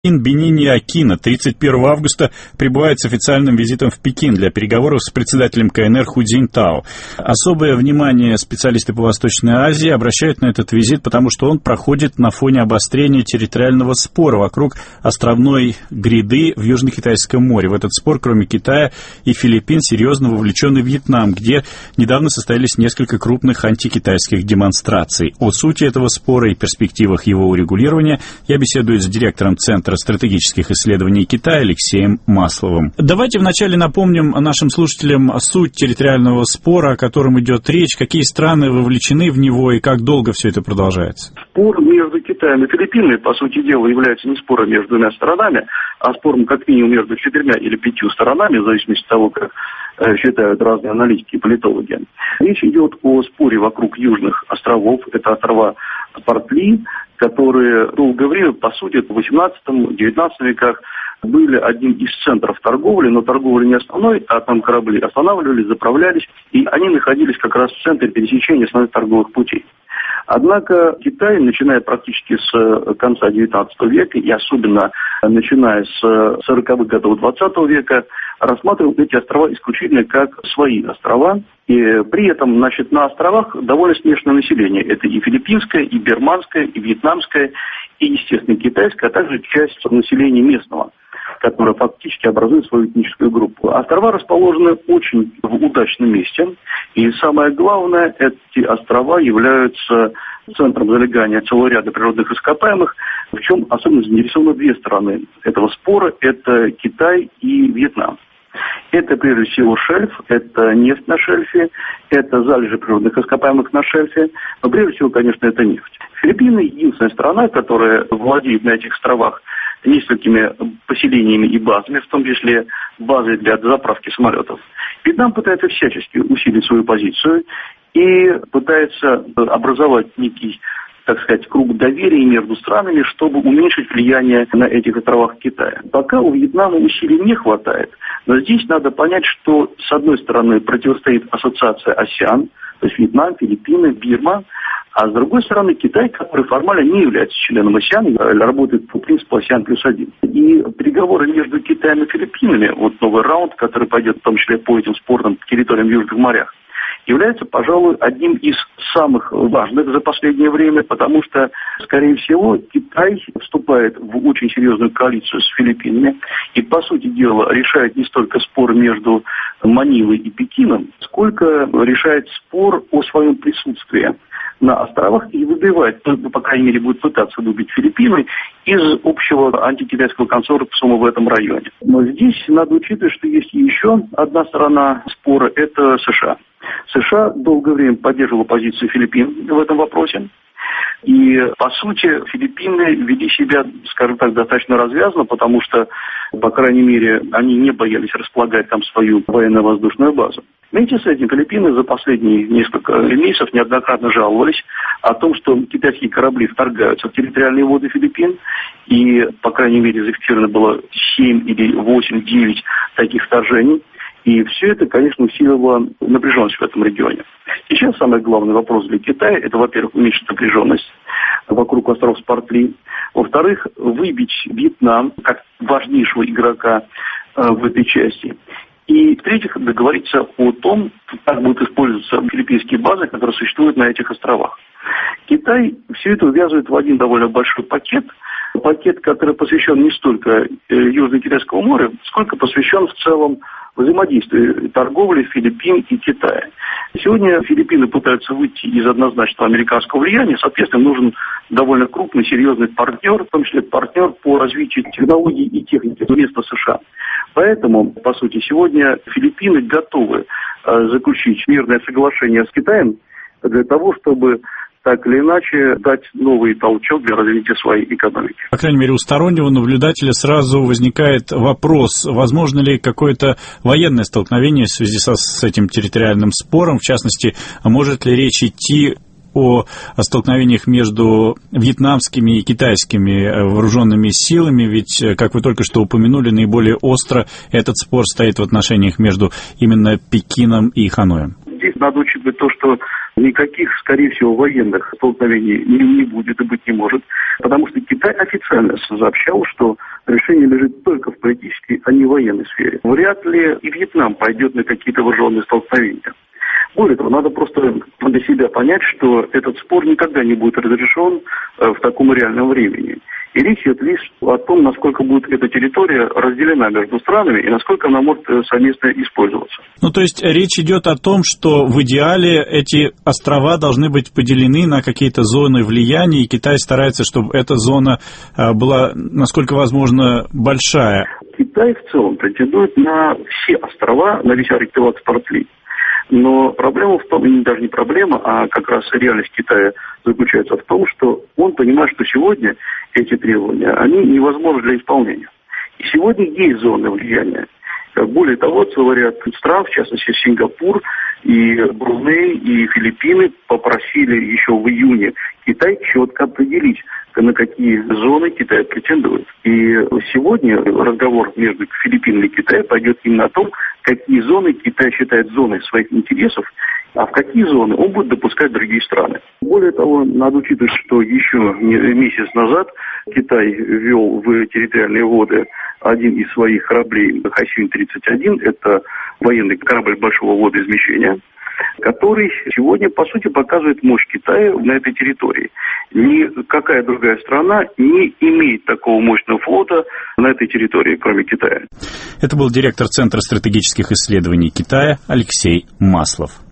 Хин Бенини Акино 31 августа прибывает с официальным визитом в Пекин для переговоров с председателем КНР Ху Цзиньтао. Особое внимание специалисты по Восточной Азии обращают на этот визит, потому что он проходит на фоне обострения территориального спора вокруг островной гряды в Южно-Китайском море. В этот спор, кроме Китая и Филиппин, серьезно вовлечен и Вьетнам, где недавно состоялись несколько крупных антикитайских демонстраций. О сути этого спора и перспективах его урегулирования я беседую с директором Центра стратегических исследований Китая Алексеем Масловым. Давайте вначале напомним нашим слушателям суть территориального спора, о котором идет речь, какие страны вовлечены в него и как долго все это продолжается. Спор между Китаем и Филиппинами, по сути дела, является не спором между двумя сторонами, а спором как минимум между 4 или 5 сторонами, в зависимости от того, как считают разные аналитики и политологи. Речь идет о споре вокруг южных островов. Это острова Портли, которые долгое время, по сути, в 18-19 веках были одним из центров торговли, но торговля не основной, а там корабли останавливались, заправлялись, и они находились как раз в центре пересечения основных торговых путей. Однако Китай, начиная практически с конца XIX века и особенно начиная с 40-х годов XX века, рассматривал эти острова исключительно как свои острова. И при этом, значит, на островах довольно смешанное население. Это и филиппинское, и бирманское, и вьетнамское, и, естественно, китайское, а также часть населения местного, которая фактически образует свою этническую группу. Острова расположены очень в удачном месте. И самое главное, эти острова являются центром залегания целого ряда природных ископаемых, в чем особенно заинтересованы две стороны этого спора. Это Китай и Вьетнам. Это, прежде всего, шельф, это нефть на шельфе, это залежи природных ископаемых на шельфе, но, прежде всего, конечно, это нефть. Филиппины — единственная страна, которая владеет на этих островах несколькими поселениями и базами, в том числе базой для заправки самолетов. Вьетнам пытается всячески усилить свою позицию и пытается образовать некий, так сказать, круг доверия между странами, чтобы уменьшить влияние на этих островах Китая. Пока у Вьетнама усилий не хватает, но здесь надо понять, что с одной стороны противостоит ассоциация АСЕАН, то есть Вьетнам, Филиппины, Бирма, а с другой стороны Китай, который формально не является членом АСЕАН, работает по принципу АСЕАН+1. И переговоры между Китаем и Филиппинами, вот новый раунд, который пойдет в том числе по этим спорным территориям в Южных морях, является, пожалуй, одним из самых важных за последнее время, потому что, скорее всего, Китай вступает в очень серьезную коалицию с Филиппинами и, по сути дела, решает не столько спор между Манилой и Пекином, сколько решает спор о своем присутствии на островах и выбивает, по крайней мере, будет пытаться выбить Филиппины из общего антикитайского консорциума в этом районе. Но здесь надо учитывать, что есть еще одна сторона спора – это США. США долгое время поддерживала позицию Филиппин в этом вопросе. И, по сути, Филиппины вели себя, скажем так, достаточно развязно, потому что, по крайней мере, они не боялись располагать там свою военно-воздушную базу. Вместе с этим Филиппины за последние несколько месяцев неоднократно жаловались о том, что китайские корабли вторгаются в территориальные воды Филиппин, и, по крайней мере, зафиксировано было 7 или 8-9 таких вторжений. И все это, конечно, усилило напряженность в этом регионе. Сейчас самый главный вопрос для Китая – это, во-первых, уменьшить напряженность вокруг островов Портли. Во-вторых, выбить Вьетнам как важнейшего игрока в этой части. И, в-третьих, договориться о том, как будут использоваться филиппинские базы, которые существуют на этих островах. Китай все это увязывает в один довольно большой пакет, который посвящен не столько Южно-Китайскому морю, сколько посвящен в целом взаимодействию торговли Филиппин и Китая. Сегодня Филиппины пытаются выйти из однозначного американского влияния, соответственно, нужен довольно крупный, серьезный партнер, в том числе партнер по развитию технологий и техники вместо США. Поэтому, по сути, сегодня Филиппины готовы заключить мирное соглашение с Китаем для того, чтобы так или иначе дать новый толчок для развития своей экономики. По крайней мере, у стороннего наблюдателя сразу возникает вопрос, возможно ли какое-то военное столкновение в связи с этим территориальным спором, в частности, может ли речь идти о столкновениях между вьетнамскими и китайскими вооруженными силами, ведь, как вы только что упомянули, наиболее остро этот спор стоит в отношениях между именно Пекином и Ханоем. Здесь надо учитывать то, что никаких, скорее всего, военных столкновений не будет и быть не может, потому что Китай официально сообщал, что Решение лежит только в политической, а не в военной сфере. Вряд ли и Вьетнам пойдет на какие-то вооруженные столкновения. Более того, надо просто для себя понять, что этот спор никогда не будет разрешен в таком реальном времени. И речь идет лишь о том, насколько будет эта территория разделена между странами и насколько она может совместно использоваться. Ну, то есть речь идет о том, что в идеале эти острова должны быть поделены на какие-то зоны влияния, и Китай старается, чтобы эта зона была, насколько возможно, большая. Китай в целом претендует на все острова, на весь архипелаг Спратли. Но проблема в том, и даже не проблема, а как раз реальность Китая заключается в том, что он понимает, что сегодня эти требования, они невозможны для исполнения. И сегодня есть зоны влияния. Более того, целый ряд стран, в частности Сингапур, и Бруней, и Филиппины попросили еще в июне Китай четко определить, на какие зоны Китай претендует. И сегодня разговор между Филиппинами и Китаем пойдет именно о том, какие зоны Китай считает зоной своих интересов, а в какие зоны он будет допускать другие страны. Более того, надо учитывать, что еще месяц назад Китай ввел в территориальные воды один из своих кораблей Хэсин-31, это военный корабль большого водоизмещения, который сегодня, по сути, показывает мощь Китая на этой территории. Никакая другая страна не имеет такого мощного флота на этой территории, кроме Китая. Это был директор Центра стратегических исследований Китая Алексей Маслов.